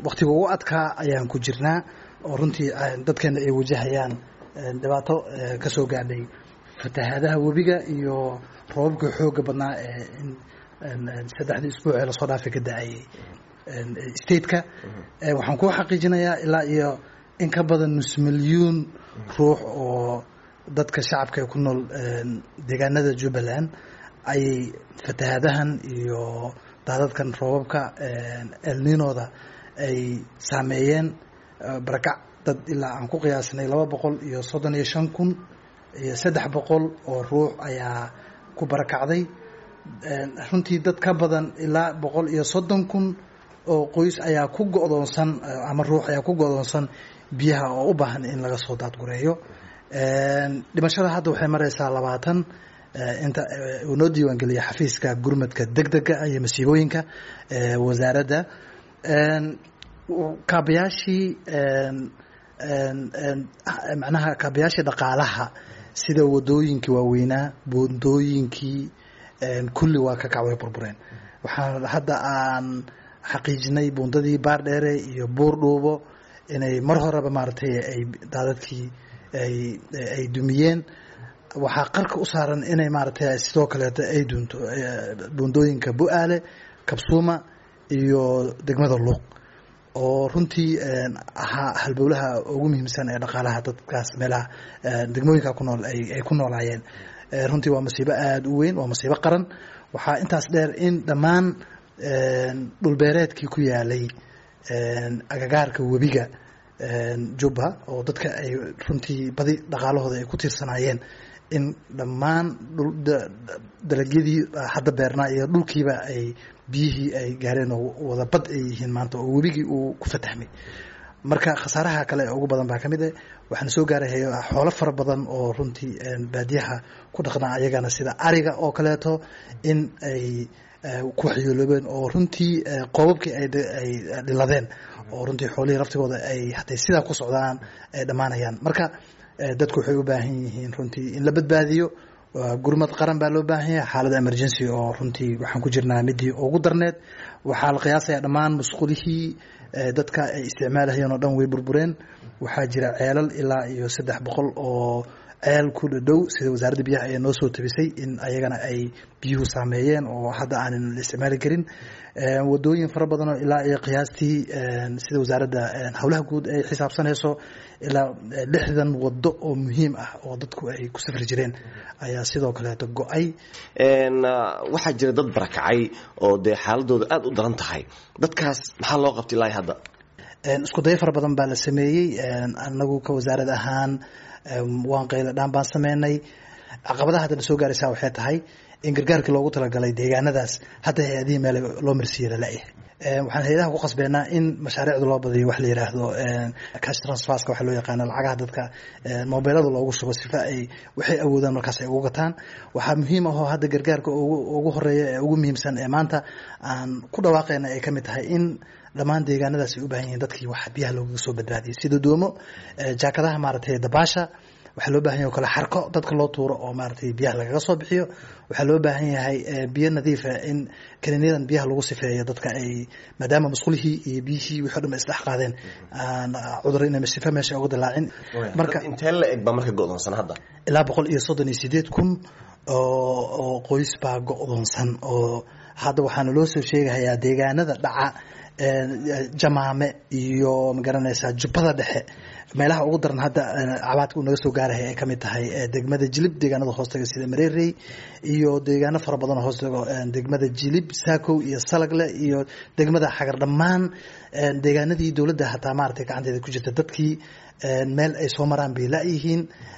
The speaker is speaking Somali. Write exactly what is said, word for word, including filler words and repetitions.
waqtiga ugu adkaa ayaan ku jirnaa oo runtii dadkeena ay wajahayaan dhibaato ka soo gaadhay fatahaadaha webiga iyo roobabka xooga badnaa ee saddexdii isbuuc ee lasoo dhaafay ka da'ayay stateka waxaan ku xaqiijinayaa ilaa iyo in ka badan nus milyuun ruux oo dadka shacabka ee ku nool deegaanada Jubbaland ayay fatahaadahan iyo daadadkan roobabka El Niño-da ay saameeyeen barakac dad ilaa aan ku qiyaasnay laba boqol iyo soddon iyo shan kun iyo saddex boqol oo ruux ayaa ku barakacday runtii dad ka badan ilaa boqol iyo soddon kun oo qoys ayaa ku go'doonsan ama ruux ayaa ku go'doonsan biyaha oo u baahan in laga soo daadgureeyo dhimashada hadda waxay maraysaa labaatan inta uu noo diiwaan geliyay xafiiska gurmadka degdega iyo masiibooyinka wasaaradda kaabayaashii macnaha kaabayaashii dhaqaalaha sida wadooyinkii waaweynaa buundooyinkii kulli waa ka kacway burbureen waxaan hadda aan xaqiijinay buundadii Baardheere iyo Buurdhuubo inay mar horeba maartay ay daadadkii ay ay dumiyeen waxaa qarka u saaran inay maartay sidoo kale ay dunto buundooyinka Bu'aale Kabsuuma iyo degmada Luuq oo runtii ahaa halbowlaha ugu muhiimsan ee dhaqaalaha dadkaas meelaha degmooyinka ku nool ay ay ku noolaayeen runtii waa masiibo aad u weyn waa masiibo qaran waxaa intaas dheer in dhammaan dhulbeereedkii ku yaalay agagaarka webiga Jubba oo dadka ay runtii badi dhaqaalahooda ay ku tiirsanaayeen in dhammaan dalagyadii hadda beernaa iyo dhulkiiba ay biyihii ay gaareen oo wada bad ay yihiin maanta oo webigii uu ku fatahmay marka khasaaraha kale ugu badan baa kamid ah waxaan soo gaaray xoolo fara badan oo runtii baadiyaha ku dhaqnaa ayagana sida ariga oo kaleeto in ay ku waxyeeloobeen oo runtii qoobabkii ay ay dhiladeen oo runtii xoolihii laftigooda ay haday sidaa ku socdaan ay dhamaanayaan marka dadku waxay u baahan yihiin runtii in la badbaadiyo gurmad qaran baa loo baahan yahay xaalada emergency oo runtii waxaan ku jirnaa midii ugu darneed waxaa la qiyaasayaa dhammaan musqulihii dadka ay isticmaalayeen oo dhan way burbureen waxaa jira ceelal ilaa iyo saddex boqol oo ceel ku dhow sida wasaaradda biyaha ay noo soo tabisay in ayagana ay biyuhu saameeyeen oo hadda aanan la isticmaali karin wadooyin fara badan oo ilaa iyo qiyaastii sida wasaaradda howlaha guud ay xisaabsanayso ilaa lixdan wado oo muhiim ah oo dadku ay ku safri jireen ayaa sidoo kaleeto go'ay waxaa jira dad barakacay oo dee xaaladooda aad u daran tahay dadkaas maxaa loo qabtay ilaa hadda isku day fara badan baa la sameeyey anagu ka wasaarad ahaan waan qaylo dhaan baan sameynay caqabadaha hadda soo gaaraysaa waxay tahay in gargaarkii loogu talagalay deegaanadaas hadda hay-adihii meel loo marsiiyey lala-yahay waxaan hay-adaha ku qasbeynaa in mashaariicda loo badiyo wax la yidhaahdo cash transferska waxa loo yaqaano lacagaha dadka mobilada loogu shubo sifa ay waxay awoodaan markaas ay ugu gataan waxaa muhiim ah oo hadda gargaarka ugu horeeya ee ugu muhiimsan ee maanta aan ku dhawaaqayna ay kamid tahay in dhammaan deegaanadaas ay u baahan yihiin dadkii wax biyaha looga soo badbaadiyay sida doomo jaakadaha maaragtay dabaasha waxaa loo baahan yahay kala xarko dadka loo tuuro oo maaragtay biyaha lagaga soo bixiyo waxaa loo baahan yahay biyo nadiif ah in kaniiniyadan biyaha lagu sifeeyo dadka ay maadaama musqulihii iyo biyihii wixii dhan isdhex qaadeen cudur inay sifa meesha uga dilaacin marka intee la eg baa marka go'doonsan hadda ilaa boqol iyo soddon iyo sideed kun oo oo qoys baa go'doonsan oo hadda waxaana loo soo sheegayaa deegaanada dhaca jamaame iyo magaranaysaa jubbada dhexe meelaha ugu daran hadda cabaadka uu naga soo gaarahay ay kamid tahay degmada Jilib deegaanada hoostaga sida Mareerey iyo deegaano fara badan oo hoostaga degmada Jilib Saakow iyo Salagle iyo degmada Xagar dhammaan deegaanadii dawladda hataa maartay gacanteeda ku jirta dadkii meel ay soo maraan bay la yihiin